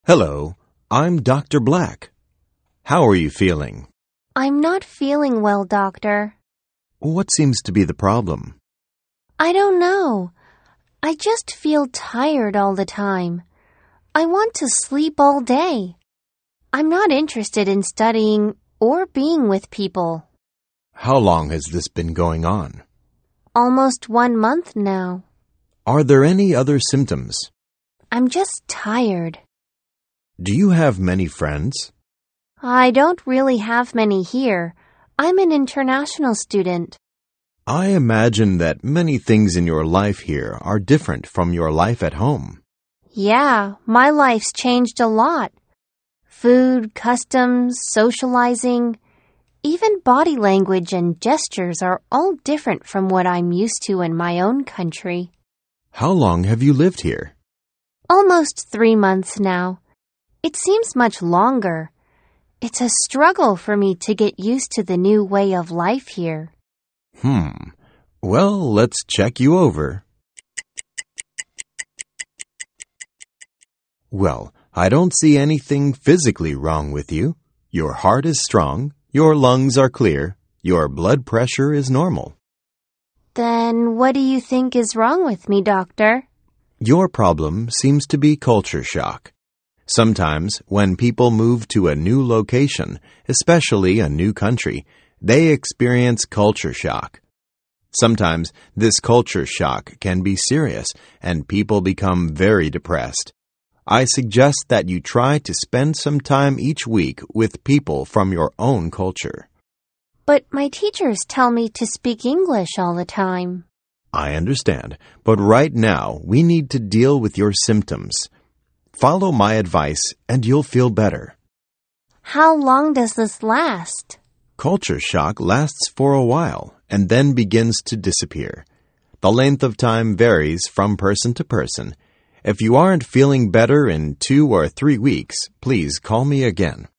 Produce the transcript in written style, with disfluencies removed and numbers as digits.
Hello, I'm Dr. Black. How are you feeling? I'm not feeling well, doctor. What seems to be the problem? I don't know. I just feel tired all the time. I want to sleep all day. I'm not interested in studying or being with people. How long has this been going on? Almost 1 month now. Are there any other symptoms? I'm just tired. Do you have many friends? I don't really have many here. I'm an international student. I imagine that many things in your life here are different from your life at home. Yeah, my life's changed a lot. Food, customs, socializing, even body language and gestures are all different from what I'm used to in my own country. How long have you lived here? Almost 3 months now. It seems much longer. It's a struggle for me to get used to the new way of life here. Well, let's check you over. Well, I don't see anything physically wrong with you. Your heart is strong, your lungs are clear, your blood pressure is normal. Then what do you think is wrong with me, doctor? Your problem seems to be culture shock. Sometimes, when people move to a new location, especially a new country, they experience culture shock. Sometimes, this culture shock can be serious, and people become very depressed. I suggest that you try to spend some time each week with people from your own culture. But my teachers tell me to speak English all the time. I understand, but right now we need to deal with your symptoms. Follow my advice and you'll feel better. How long does this last? Culture shock lasts for a while and then begins to disappear. The length of time varies from person to person. If you aren't feeling better in 2 or 3 weeks, please call me again.